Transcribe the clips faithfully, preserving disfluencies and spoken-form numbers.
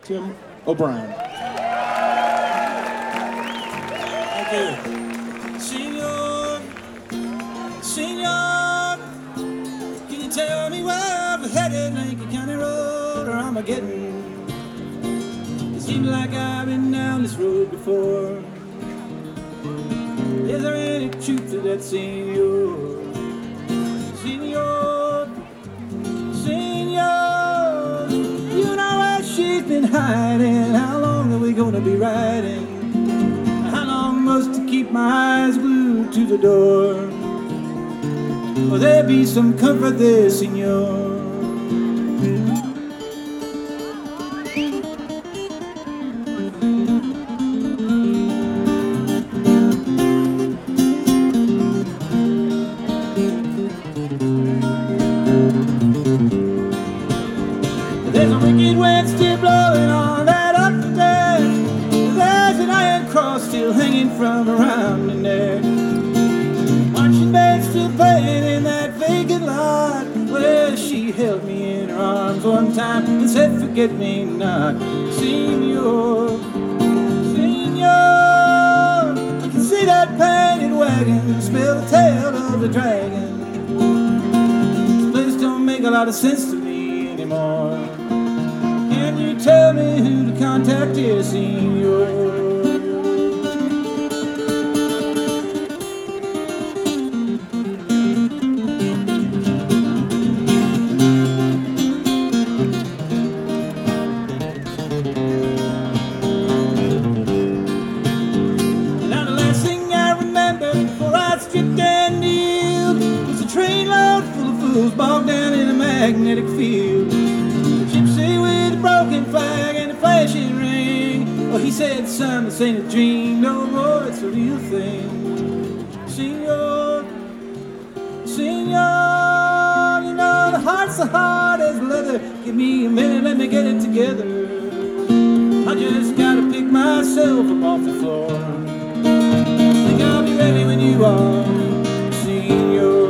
Tim O'Brien. Thank you. Senor, senor, can you tell me where we're headed? Lincoln County Road or Armageddon? It seems like I've been down this road before. Is there any truth to that, senor? Senor, senor, you know where she's been hiding. How long are we gonna be riding? How long must I keep my eyes glued to the door? Will there be some comfort there, senor? There's a wicked wind still blowing on that up there. There's an iron cross still hanging from around in there. Marching band still playing in that vacant lot where she held me in her arms one time and said, "Forget me not, senor, senor." I can see that painted wagon, smell the tail of the dragon. This place don't make a lot of sense to me anymore. Can you tell me who to contact here, senor? Now the last thing I remember before I stripped and kneeled was a trainload full of fools bogged down in a magnetic field. Gypsy with a broken flag and a flashing ring. Oh, he said, "Son, this ain't a dream no more, it's a real thing." Senor, senor, you know the heart's so hard as leather. Give me a minute, let me get it together. I just gotta pick myself up off the floor. Think I'll be ready when you are, senor.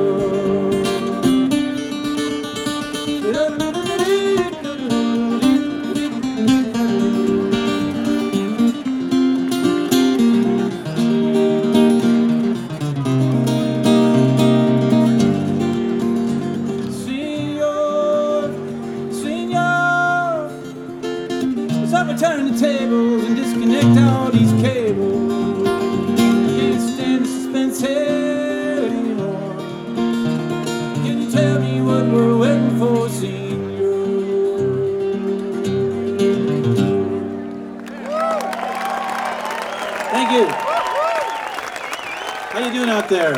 Turn the tables and disconnect all these cables. Can't stand the suspense here anymore. Can you tell me what we're waiting for, senor? Thank you. How you doing out there?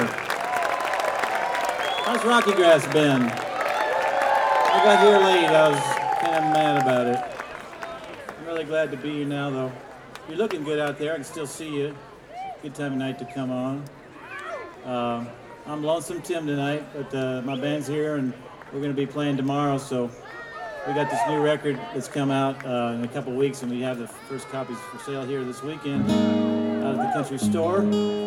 How's Rocky Grass been? I got here late. I was kind of mad about it. Really glad to be here now, though. You're looking good out there. I can still see you. Good time of night to come on. Uh, I'm Lonesome Tim tonight, but uh, my band's here, and we're going to be playing tomorrow. So we got this new record that's come out uh, in a couple weeks, and we have the first copies for sale here this weekend out at the Country Store.